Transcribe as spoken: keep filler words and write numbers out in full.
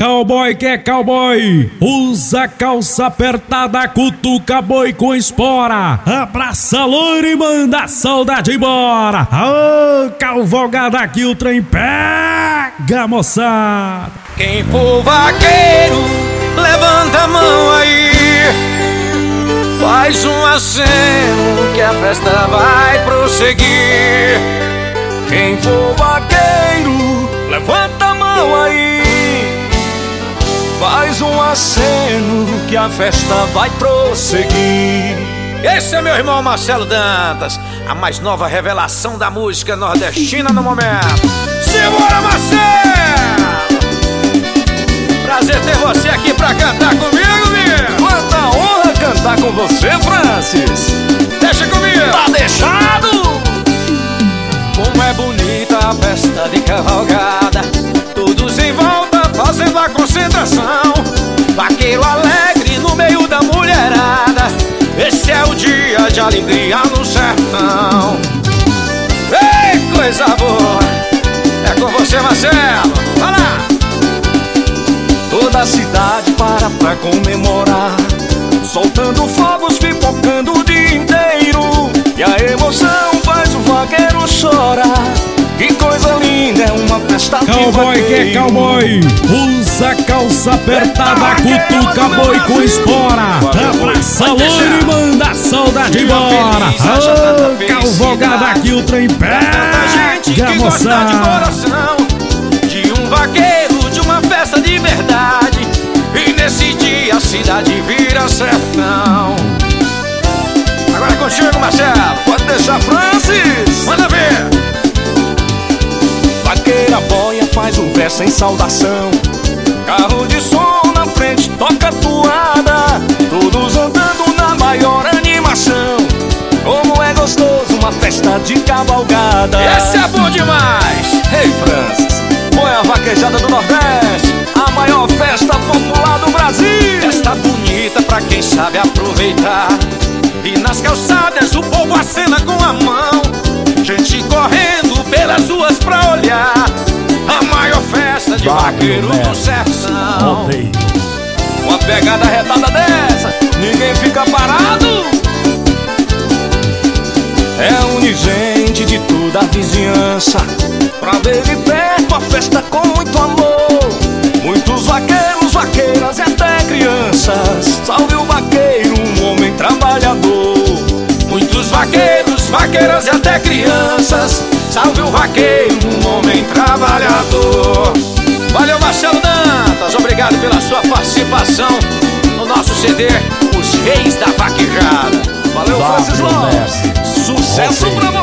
Cowboy que é cowboy, usa calça apertada, cutuca boi com espora, abraça loiro e manda a saudade embora. Ô, cavalgada aqui o trem pega, moçada. Quem for vaqueiro, levanta a mão aí, faz um aceno que a festa vai prosseguir. Quem for vaqueiro, levanta a mão aí, faz um aceno que a festa vai prosseguir. Esse é meu irmão Marcelo Dantas, a mais nova revelação da música nordestina no momento. Simbora, Marcelo! Prazer ter você aqui pra cantar comigo, meu. Quanta honra cantar com você, Francis. Deixa comigo. Tá deixado? Como é bonita a festa de cavalgada, todos em volta fazendo a concentração. Vaqueiro alegre no meio da mulherada, esse é o dia de alegria no sertão. Ei, coisa boa, é com você, Marcelo, vai lá. Toda a cidade para pra comemorar, soltando fogos, pipocando o dia inteiro, e a emoção faz o vaqueiro chorar. Que coisa linda, é uma festa de vaqueiro. Cowboy que é cowboy, usa calça apertada, cutuca boi com espora, abraça loiro e manda a saudade embora. Ô, cavalgada aqui o trem pega, moçada. De um vaqueiro, de uma festa de verdade, e nesse dia a cidade vira sertão. Agora é contigo, Marcelo. Pode deixar, Francis. Manda ver. Vaqueira boia faz um verso em saudação, carro de som na frente toca toada, todos andando na maior animação. Como é gostoso uma festa de cavalgada. Esse é bom demais. Ei, Francis, põe a vaquejada do Nordeste, a maior festa popular do Brasil. Festa bonita pra quem sabe aproveitar, e nas calçadas o povo acena com a mão, gente correndo pelas ruas pra olhar a maior festa de vaqueiro do sertão. Uma pegada retada dessa, ninguém fica parado. Reúne gente de toda a vizinhança pra ver de perto a festa com muito amor. Muitos vaqueiros, vaqueiras e até crianças. Salve o vaqueiro, um homem trabalhador. Muitos vaqueiros, vaqueiras e até crianças. Salve o vaqueiro, um homem trabalhador. Valeu, Marcelo Dantas, obrigado pela sua participação no nosso C D Os Reis da Vaquejada. Valeu, Francis Lopes. Sucesso pra você.